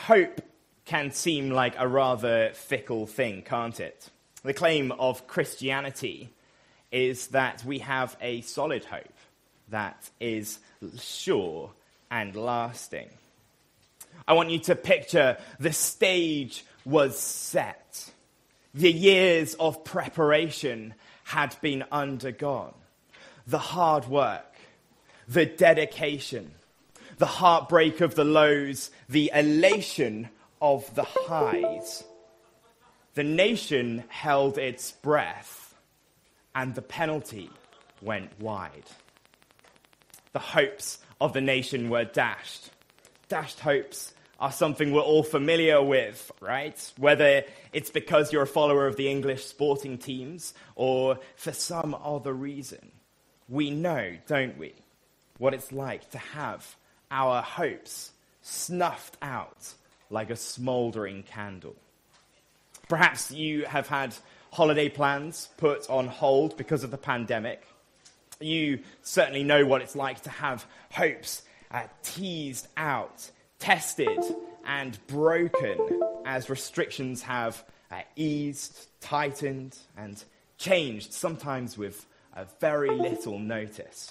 hope can seem like a rather fickle thing, can't it? The claim of Christianity is that we have a solid hope that is sure and lasting. I want you to picture the stage was set. The years of preparation had been undergone. The hard work, the dedication, the heartbreak of the lows, the elation of the highs. The nation held its breath, and the penalty went wide. The hopes of the nation were dashed. Dashed hopes are something we're all familiar with, right? Whether it's because you're a follower of the English sporting teams or for some other reason. We know, don't we, what it's like to have our hopes snuffed out like a smouldering candle. Perhaps you have had holiday plans put on hold because of the pandemic. You certainly know what it's like to have hopes teased out, tested, and broken as restrictions have eased, tightened, and changed, sometimes with very little notice.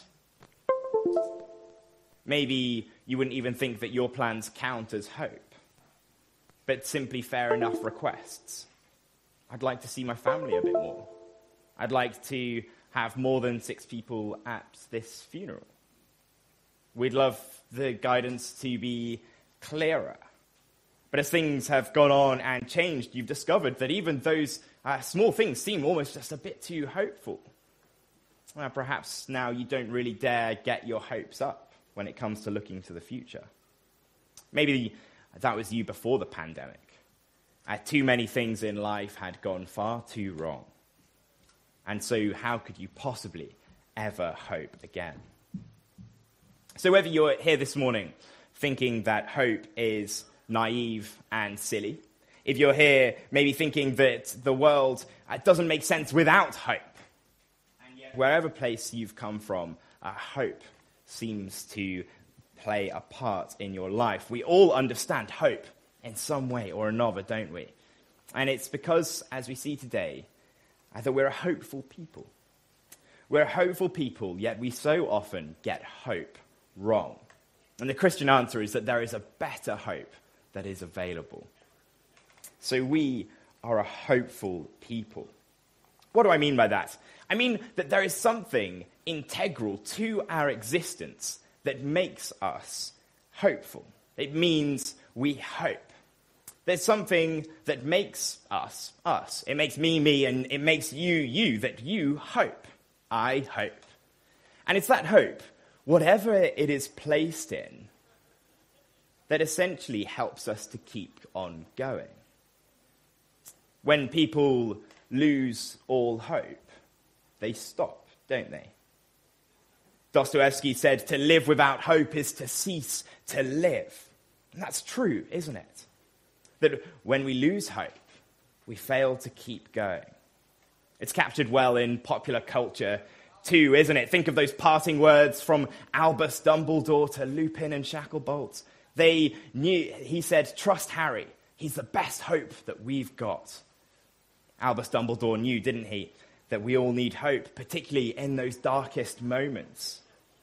Maybe you wouldn't even think that your plans count as hope, but simply fair enough requests. I'd like to see my family a bit more. I'd like to have more than 6 people at this funeral. We'd love the guidance to be clearer. But as things have gone on and changed, you've discovered that even those small things seem almost just a bit too hopeful. Well, perhaps now you don't really dare get your hopes up when it comes to looking to the future. Maybe that was you before the pandemic. Too many things in life had gone far too wrong. And so how could you possibly ever hope again? So whether you're here this morning thinking that hope is naive and silly, if you're here maybe thinking that the world doesn't make sense without hope, and yet wherever place you've come from, hope seems to play a part in your life. We all understand hope in some way or another, don't we? And it's because, as we see today, that we're a hopeful people. We're a hopeful people, yet we so often get hope wrong. And the Christian answer is that there is a better hope that is available. So we are a hopeful people. What do I mean by that? I mean that there is something integral to our existence that makes us hopeful. It means we hope. There's something that makes us, us. It makes me, me, and it makes you, you, that you hope. I hope. And it's that hope, whatever it is placed in, that essentially helps us to keep on going. When people lose all hope, they stop, don't they? Dostoevsky said, to live without hope is to cease to live. And that's true, isn't it? That when we lose hope, we fail to keep going. It's captured well in popular culture too, isn't it? Think of those parting words from Albus Dumbledore to Lupin and Shacklebolt. They knew, he said, trust Harry. He's the best hope that we've got. Albus Dumbledore knew, didn't he, that we all need hope, particularly in those darkest moments.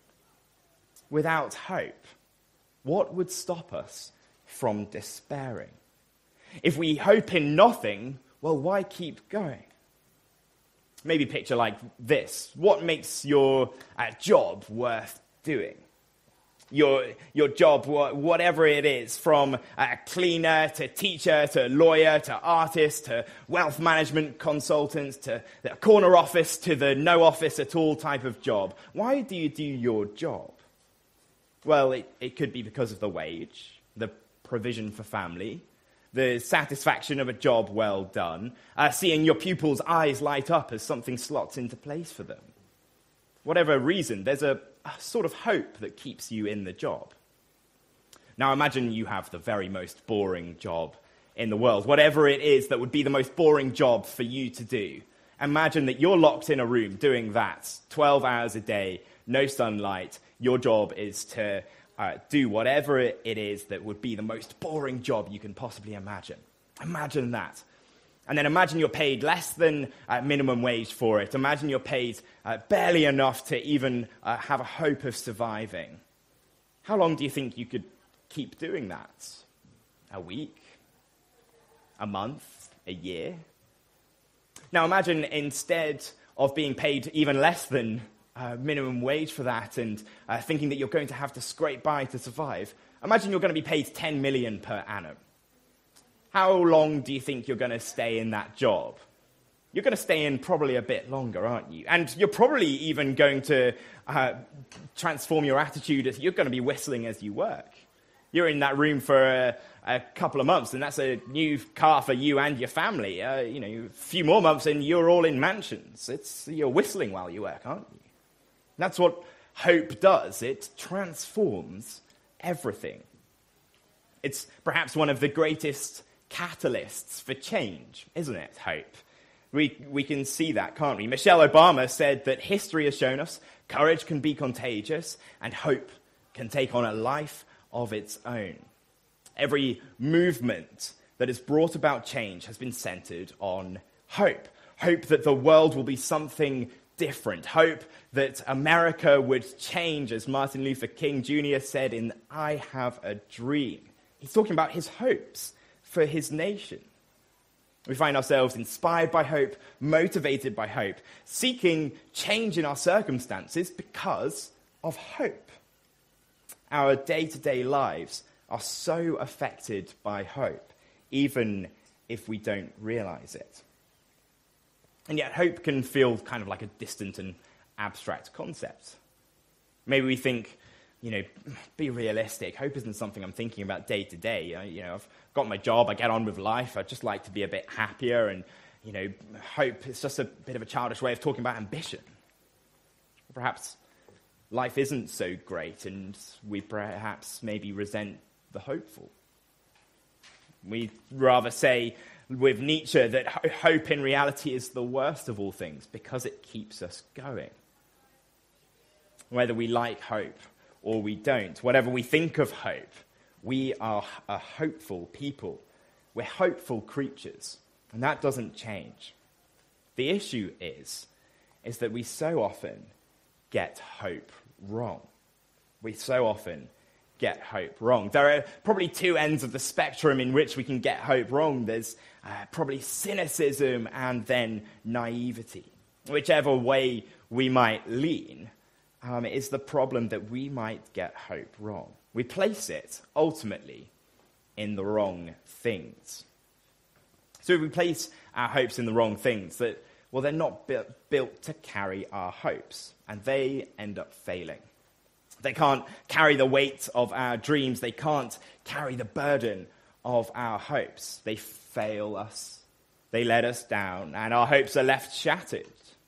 Without hope, what would stop us from despairing? If we hope in nothing, well, why keep going? Maybe picture like this. What makes your job worth doing? Your job, whatever it is, from cleaner to teacher to lawyer to artist to wealth management consultant to the corner office to the no office at all type of job. Why do you do your job? Well, it could be because of the wage, the provision for family, the satisfaction of a job well done, seeing your pupils' eyes light up as something slots into place for them. Whatever reason, there's a sort of hope that keeps you in the job. Now imagine you have the very most boring job in the world, whatever it is that would be the most boring job for you to do. Imagine that you're locked in a room doing that, 12 hours a day, no sunlight. Your job is to do whatever it is that would be the most boring job you can possibly imagine. Imagine that. And then imagine you're paid less than minimum wage for it. Imagine you're paid barely enough to even have a hope of surviving. How long do you think you could keep doing that? A week? A month? A year? Now imagine instead of being paid even less than minimum wage for that and thinking that you're going to have to scrape by to survive, imagine you're going to be paid 10 million per annum. How long do you think you're going to stay in that job? You're going to stay in probably a bit longer, aren't you? And you're probably even going to transform your attitude as you're going to be whistling as you work. You're in that room for a couple of months, and that's a new car for you and your family. A few more months, and you're all in mansions. You're whistling while you work, aren't you? That's what hope does. It transforms everything. It's perhaps one of the greatest catalysts for change, isn't it, hope? We can see that, can't we? Michelle Obama said that history has shown us courage can be contagious and hope can take on a life of its own. Every movement that has brought about change has been centered on hope. Hope that the world will be something different. Hope that America would change, as Martin Luther King Jr. said in I Have a Dream. He's talking about his hopes for his nation. We find ourselves inspired by hope, motivated by hope, seeking change in our circumstances because of hope. Our day-to-day lives are so affected by hope, even if we don't realize it. And yet hope can feel kind of like a distant and abstract concept. Maybe we think, be realistic. Hope isn't something I'm thinking about day to day. I've got my job, I get on with life, I'd just like to be a bit happier, and, hope is just a bit of a childish way of talking about ambition. Perhaps life isn't so great, and we perhaps maybe resent the hopeful. We'd rather say with Nietzsche that hope in reality is the worst of all things because it keeps us going. Whether we like hope or we don't, whatever we think of hope, we are a hopeful people. We're hopeful creatures, and that doesn't change. The issue is that we so often get hope wrong. We so often get hope wrong. There are probably two ends of the spectrum in which we can get hope wrong. There's probably cynicism and then naivety. Whichever way we might lean, is the problem that we might get hope wrong. We place it, ultimately, in the wrong things. So if we place our hopes in the wrong things, they're not built to carry our hopes, and they end up failing. They can't carry the weight of our dreams. They can't carry the burden of our hopes. They fail us. They let us down, and our hopes are left shattered.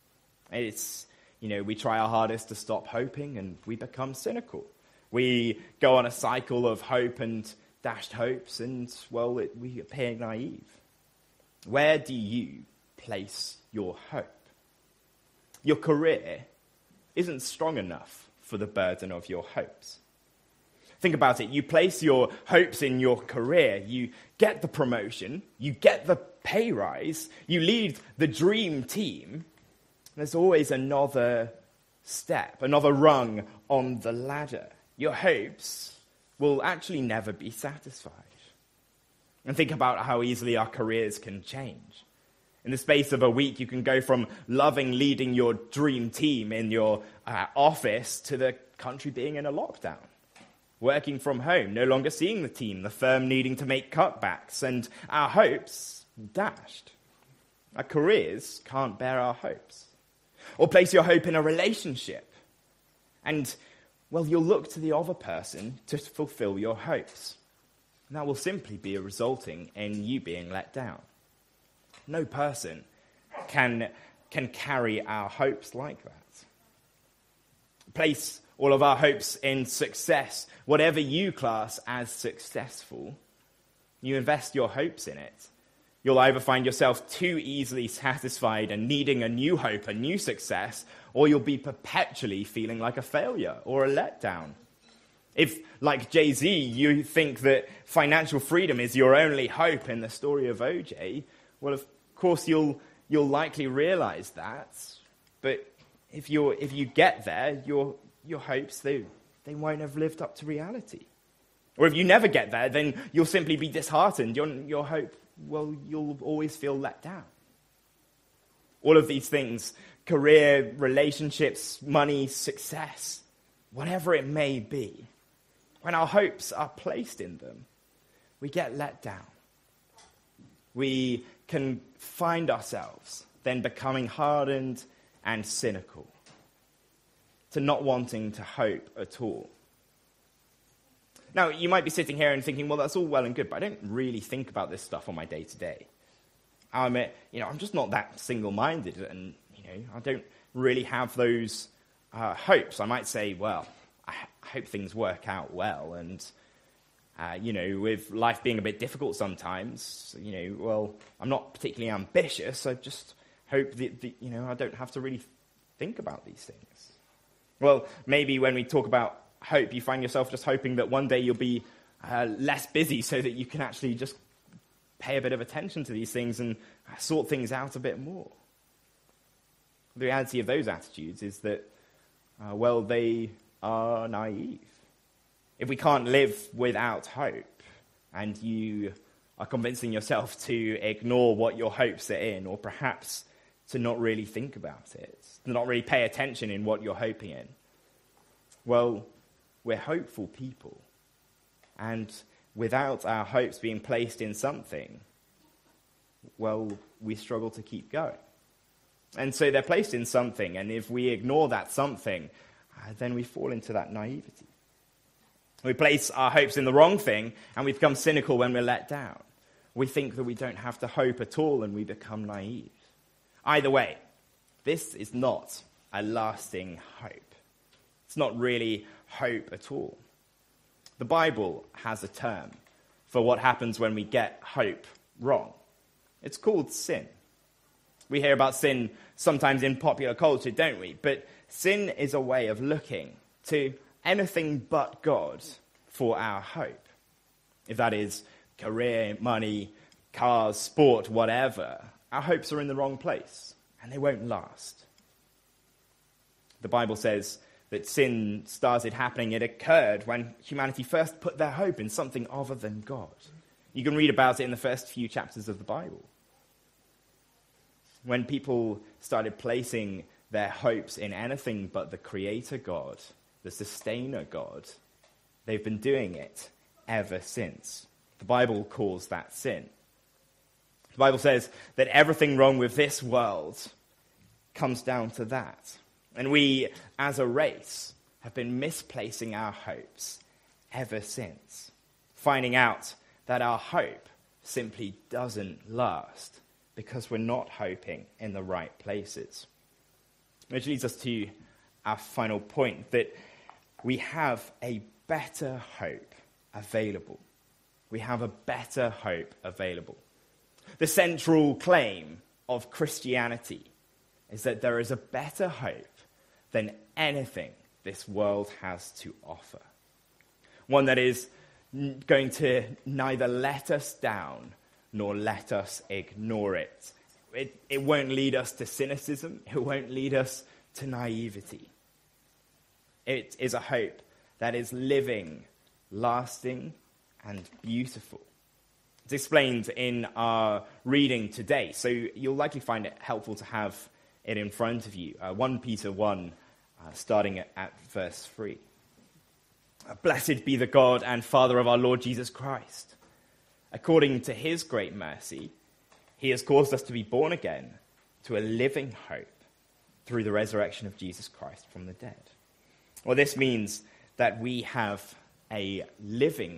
We try our hardest to stop hoping, and we become cynical. We go on a cycle of hope and dashed hopes, and, we appear naive. Where do you place your hope? Your career isn't strong enough for the burden of your hopes. Think about it. You place your hopes in your career. You get the promotion. You get the pay rise. You lead the dream team. There's always another step, another rung on the ladder. Your hopes will actually never be satisfied. And think about how easily our careers can change. In the space of a week, you can go from loving leading your dream team in your office to the country being in a lockdown. Working from home, no longer seeing the team, the firm needing to make cutbacks, and our hopes dashed. Our careers can't bear our hopes. Or place your hope in a relationship. And, you'll look to the other person to fulfill your hopes. And that will simply be resulting in you being let down. No person can carry our hopes like that. Place all of our hopes in success, whatever you class as successful. You invest your hopes in it. You'll either find yourself too easily satisfied and needing a new hope, a new success, or you'll be perpetually feeling like a failure or a letdown. If, like Jay-Z, you think that financial freedom is your only hope in the story of OJ, well, of course you'll likely realize that. But if you get there, your hopes, they won't have lived up to reality. Or if you never get there, then you'll simply be disheartened. Your hope, well, you'll always feel let down. All of these things, career, relationships, money, success, whatever it may be, when our hopes are placed in them, we get let down. We can find ourselves then becoming hardened and cynical, to not wanting to hope at all. Now, you might be sitting here and thinking, well, that's all well and good, but I don't really think about this stuff on my day-to-day. I'm just not that single-minded, and I don't really have those hopes. I might say, well, I hope things work out well, and with life being a bit difficult sometimes, well, I'm not particularly ambitious. I just hope that I don't have to really think about these things. Well, maybe when we talk about hope, you find yourself just hoping that one day you'll be less busy so that you can actually just pay a bit of attention to these things and sort things out a bit more. The reality of those attitudes is that, they are naive. If we can't live without hope, and you are convincing yourself to ignore what your hopes are in, or perhaps to not really think about it, to not really pay attention in what you're hoping in, well, we're hopeful people. And without our hopes being placed in something, well, we struggle to keep going. And so they're placed in something, and if we ignore that something, then we fall into that naivety. We place our hopes in the wrong thing, and we become cynical when we're let down. We think that we don't have to hope at all, and we become naive. Either way, this is not a lasting hope. It's not really hope at all. The Bible has a term for what happens when we get hope wrong. It's called sin. We hear about sin sometimes in popular culture, don't we? But sin is a way of looking to anything but God for our hope. If that is career, money, cars, sport, whatever, our hopes are in the wrong place, and they won't last. The Bible says that sin started happening, it occurred when humanity first put their hope in something other than God. You can read about it in the first few chapters of the Bible. When people started placing their hopes in anything but the Creator God, the Sustainer God, they've been doing it ever since. The Bible calls that sin. The Bible says that everything wrong with this world comes down to that. And we, as a race, have been misplacing our hopes ever since, finding out that our hope simply doesn't last because we're not hoping in the right places. Which leads us to our final point, that we have a better hope available. We have a better hope available. The central claim of Christianity is that there is a better hope than anything this world has to offer. One that is going to neither let us down nor let us ignore it. It won't lead us to cynicism. It won't lead us to naivety. It is a hope that is living, lasting, and beautiful. It's explained in our reading today, so you'll likely find it helpful to have it in front of you. 1 Peter 1, starting at verse 3. Blessed be the God and Father of our Lord Jesus Christ. According to his great mercy, he has caused us to be born again to a living hope through the resurrection of Jesus Christ from the dead. Well, this means that we have a living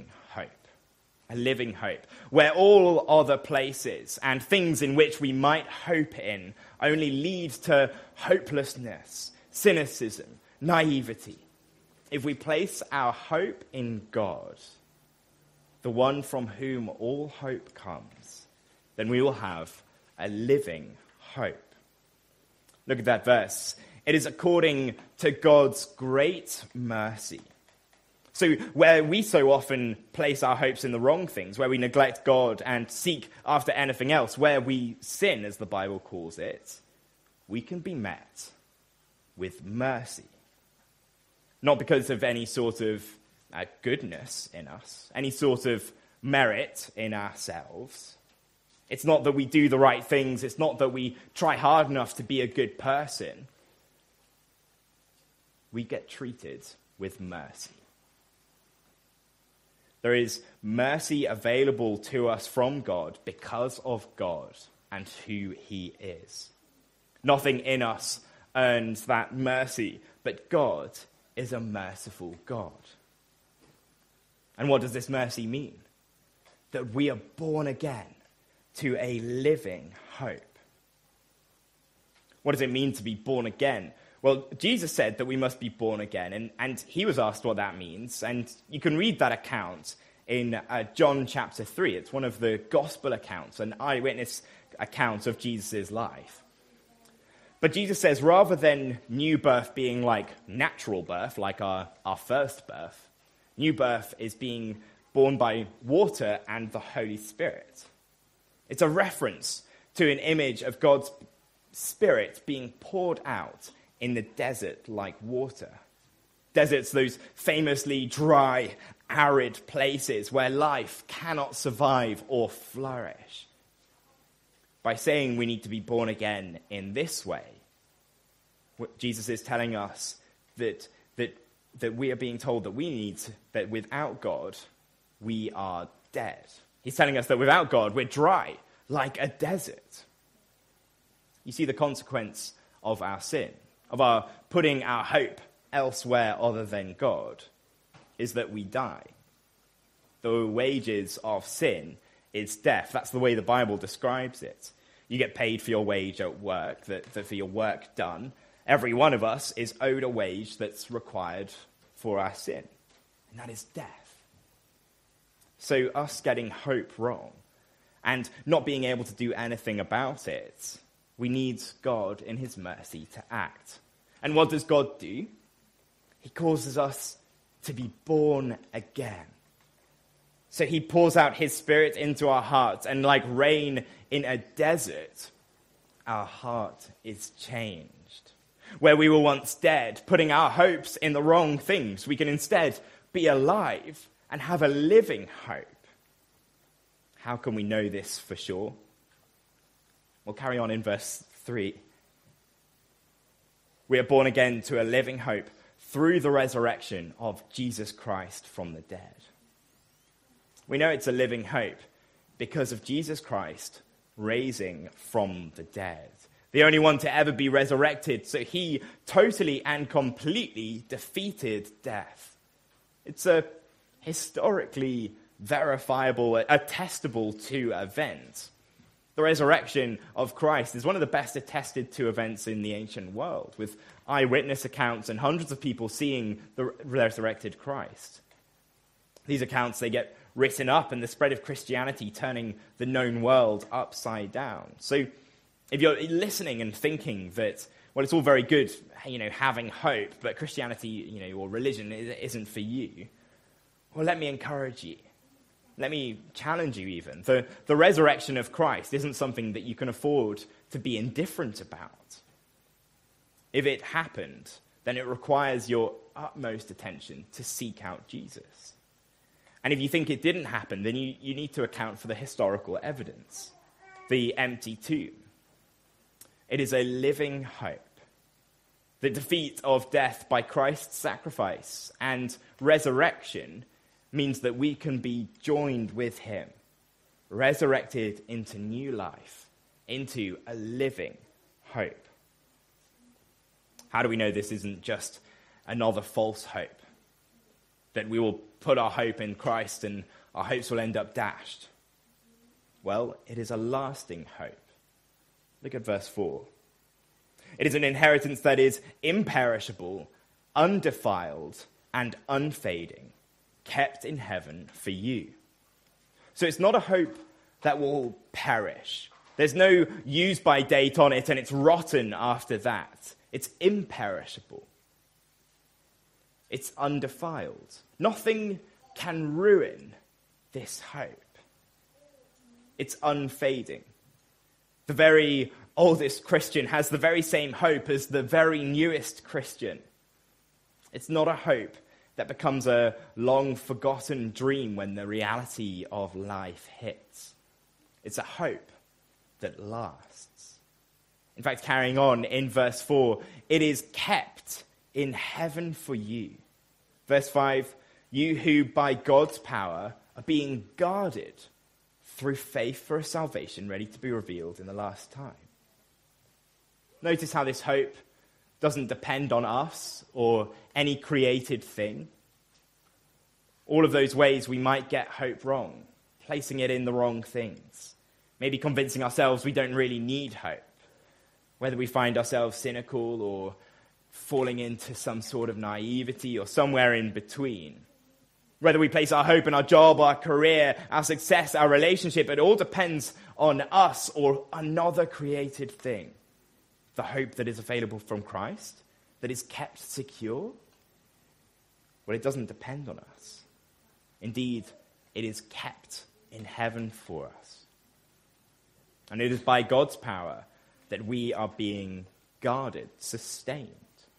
hope, where all other places and things in which we might hope in only lead to hopelessness, cynicism, naivety. If we place our hope in God, the one from whom all hope comes, then we will have a living hope. Look at that verse. It is according to God's great mercy. So where we so often place our hopes in the wrong things, where we neglect God and seek after anything else, where we sin, as the Bible calls it, we can be met with mercy. Not because of any sort of goodness in us, any sort of merit in ourselves. It's not that we do the right things. It's not that we try hard enough to be a good person. We get treated with mercy. There is mercy available to us from God because of God and who he is. Nothing in us earns that mercy, but God is a merciful God. And what does this mercy mean? That we are born again to a living hope. What does it mean to be born again? Well, Jesus said that we must be born again, and he was asked what that means, and you can read that account in John chapter 3. It's one of the gospel accounts, an eyewitness account of Jesus' life. But Jesus says, rather than new birth being like natural birth, like our first birth, new birth is being born by water and the Holy Spirit. It's a reference to an image of God's Spirit being poured out in the desert like water. Deserts, those famously dry, arid places where life cannot survive or flourish. By saying we need to be born again in this way, what Jesus is telling us that we are being told that without God, we are dead. He's telling us that without God, we're dry, like a desert. You see the consequence of our sin, of our putting our hope elsewhere other than God, is that we die. The wages of sin is death. That's the way the Bible describes it. You get paid for your wage at work, that for your work done. Every one of us is owed a wage that's required for our sin, and that is death. So us getting hope wrong and not being able to do anything about it, we need God in his mercy to act. And what does God do? He causes us to be born again. So he pours out his Spirit into our hearts, and like rain in a desert, our heart is changed. Where we were once dead, putting our hopes in the wrong things, we can instead be alive and have a living hope. How can we know this for sure? We'll carry on in verse 3. We are born again to a living hope through the resurrection of Jesus Christ from the dead. We know it's a living hope because of Jesus Christ raising from the dead. The only one to ever be resurrected, so he totally and completely defeated death. It's a historically verifiable, attestable to event. The resurrection of Christ is one of the best attested to events in the ancient world, with eyewitness accounts and hundreds of people seeing the resurrected Christ. These accounts, they get written up, and the spread of Christianity turning the known world upside down. So if you're listening and thinking that, well, it's all very good, having hope, but Christianity, or religion isn't for you, well, let me encourage you. Let me challenge you even. The resurrection of Christ isn't something that you can afford to be indifferent about. If it happened, then it requires your utmost attention to seek out Jesus. And if you think it didn't happen, then you need to account for the historical evidence. The empty tomb. It is a living hope. The defeat of death by Christ's sacrifice and resurrection means that we can be joined with him, resurrected into new life, into a living hope. How do we know this isn't just another false hope? That we will put our hope in Christ and our hopes will end up dashed? Well, it is a lasting hope. Look at verse 4. It is an inheritance that is imperishable, undefiled, and unfading, kept in heaven for you. So it's not a hope that will perish. There's no use-by date on it, and it's rotten after that. It's imperishable. It's undefiled. Nothing can ruin this hope. It's unfading. The very oldest Christian has the very same hope as the very newest Christian. It's not a hope that becomes a long-forgotten dream when the reality of life hits. It's a hope that lasts. In fact, carrying on in verse 4, it is kept in heaven for you. Verse 5, you who by God's power are being guarded through faith for a salvation ready to be revealed in the last time. Notice how this hope doesn't depend on us or any created thing. All of those ways we might get hope wrong, placing it in the wrong things, maybe convincing ourselves we don't really need hope, whether we find ourselves cynical or falling into some sort of naivety or somewhere in between. Whether we place our hope in our job, our career, our success, our relationship, it all depends on us or another created thing. The hope that is available from Christ, that is kept secure, well, it doesn't depend on us. Indeed, it is kept in heaven for us. And it is by God's power that we are being guarded, sustained.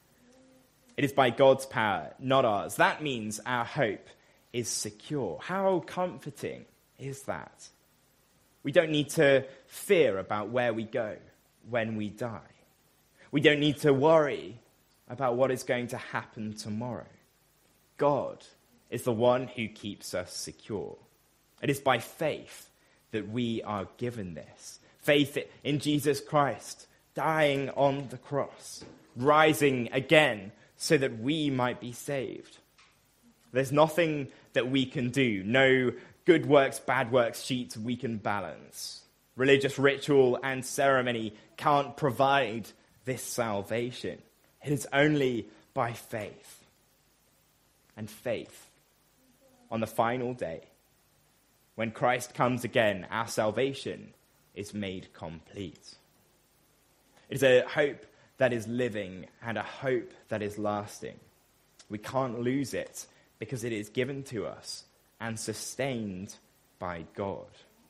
It is by God's power, not ours. That means our hope is secure. How comforting is that? We don't need to fear about where we go when we die. We don't need to worry about what is going to happen tomorrow. God is the one who keeps us secure. It is by faith that we are given this. Faith in Jesus Christ, dying on the cross, rising again so that we might be saved. There's nothing that we can do, no good works, bad works sheets we can balance. Religious ritual and ceremony can't provide this salvation. It is only by faith. And faith, on the final day, when Christ comes again, our salvation is made complete. It is a hope that is living and a hope that is lasting. We can't lose it because it is given to us and sustained by God.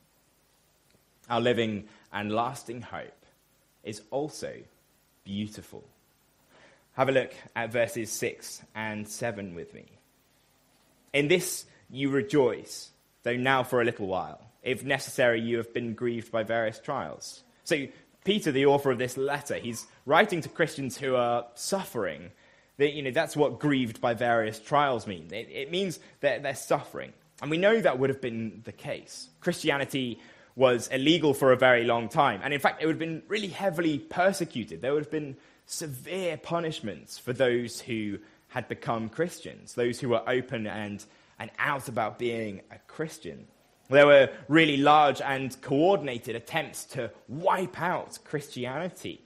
Our living and lasting hope is also beautiful. Have a look at verses 6 and 7 with me. In this you rejoice, though now for a little while. If necessary, you have been grieved by various trials. So Peter, the author of this letter, he's writing to Christians who are suffering. That's what grieved by various trials means. It means that they're suffering. And we know that would have been the case. Christianity was illegal for a very long time. And in fact, it would have been really heavily persecuted. There would have been severe punishments for those who had become Christians, those who were open and out about being a Christian. There were really large and coordinated attempts to wipe out Christianity.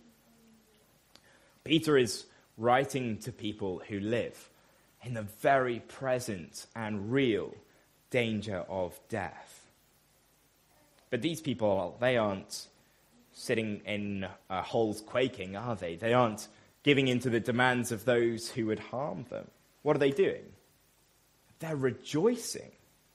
Peter is writing to people who live in the very present and real danger of death. But these people, they aren't sitting in holes quaking, are they? They aren't giving in to the demands of those who would harm them. What are they doing? They're rejoicing.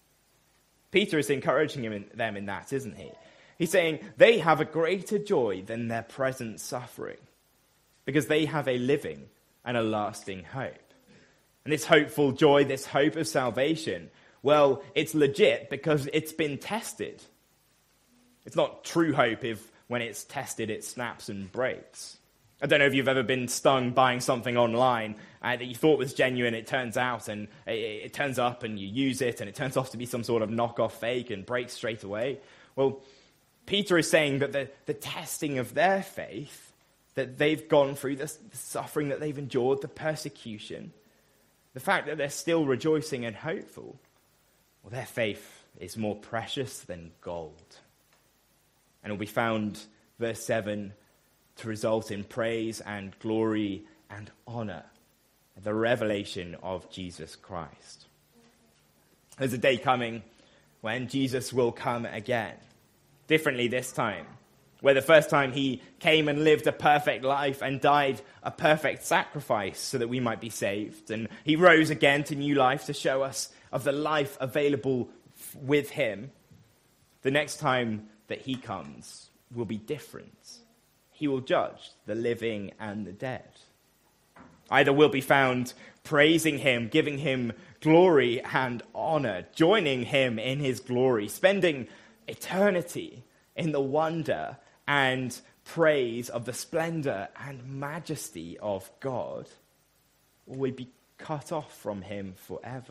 Peter is encouraging them in that, isn't he? He's saying they have a greater joy than their present suffering because they have a living and a lasting hope. And this hopeful joy, this hope of salvation, well, it's legit because it's been tested. It's not true hope if when it's tested it snaps and breaks. I don't know if you've ever been stung buying something online that you thought was genuine, it turns out, and it turns up and you use it, and it turns off to be some sort of knockoff fake and breaks straight away. Well, Peter is saying that the testing of their faith, that they've gone through the suffering that they've endured, the persecution, the fact that they're still rejoicing and hopeful, well, their faith is more precious than gold. And it will be found, verse 7, to result in praise and glory and honor, the revelation of Jesus Christ. There's a day coming when Jesus will come again, differently this time, where the first time he came and lived a perfect life and died a perfect sacrifice so that we might be saved. And he rose again to new life to show us of the life available with him. The next time that he comes will be different. He will judge the living and the dead. Either we'll be found praising him, giving him glory and honor, joining him in his glory, spending eternity in the wonder and praise of the splendor and majesty of God, or we'd be cut off from him forever.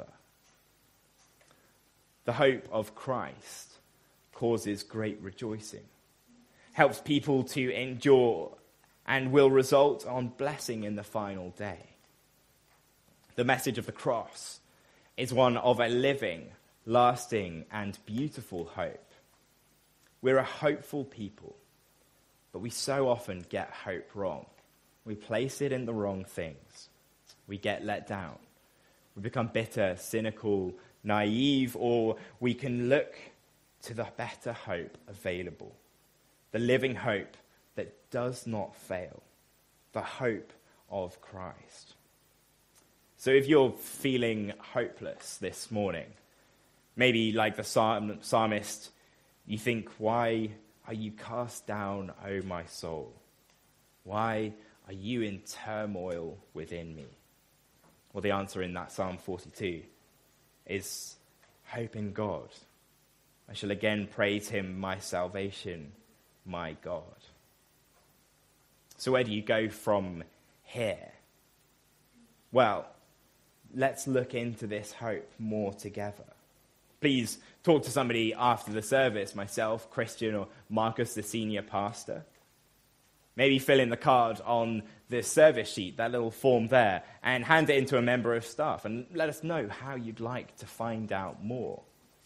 The hope of Christ causes great rejoicing, helps people to endure, and will result on blessing in the final day. The message of the cross is one of a living, lasting, and beautiful hope. We're a hopeful people, but we so often get hope wrong. We place it in the wrong things. We get let down. We become bitter, cynical, naive, or we can look to the better hope available, the living hope that does not fail, the hope of Christ. So if you're feeling hopeless this morning, maybe like the psalmist, you think, why are you cast down, O my soul? Why are you in turmoil within me? Well, the answer in that Psalm 42 is hope in God. I shall again praise him, my salvation, my God. So where do you go from here? Well, let's look into this hope more together. Please talk to somebody after the service, myself, Christian, or Marcus, the senior pastor. Maybe fill in the card on the service sheet, that little form there, and hand it into a member of staff, and let us know how you'd like to find out more.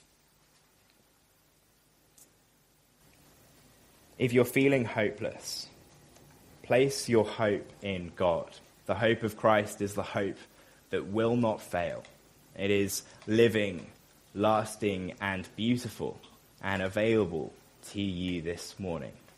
If you're feeling hopeless, place your hope in God. The hope of Christ is the hope that will not fail. It is living, lasting, and beautiful, and available to you this morning.